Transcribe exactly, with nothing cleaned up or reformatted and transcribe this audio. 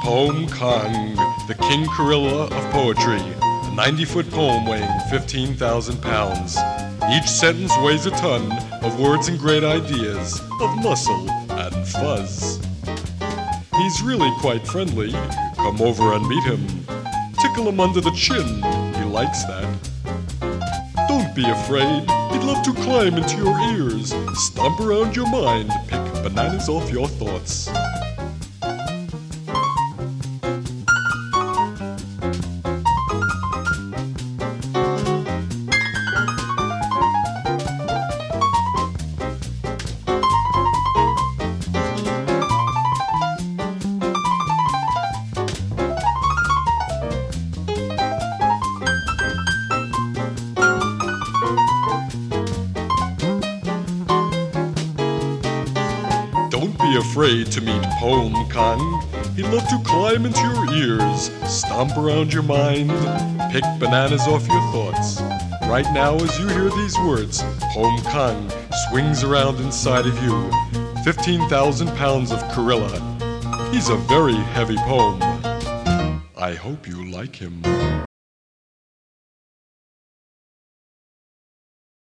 Poem Kong, the king gorilla of poetry, a ninety-foot poem weighing fifteen thousand pounds. Each sentence weighs a ton of words and great ideas, of muscle and fuzz. He's really quite friendly. Come over and meet him. Tickle him under the chin. He likes that. Don't be afraid. He'd love to climb into your ears, stomp around your mind, pick bananas off your thoughts. Don't be afraid to meet Poem Kong. He'd love to climb into your ears, stomp around your mind, pick bananas off your thoughts. Right now, as you hear these words, Poem Kong swings around inside of you. fifteen thousand pounds of gorilla. He's a very heavy poem. I hope you like him.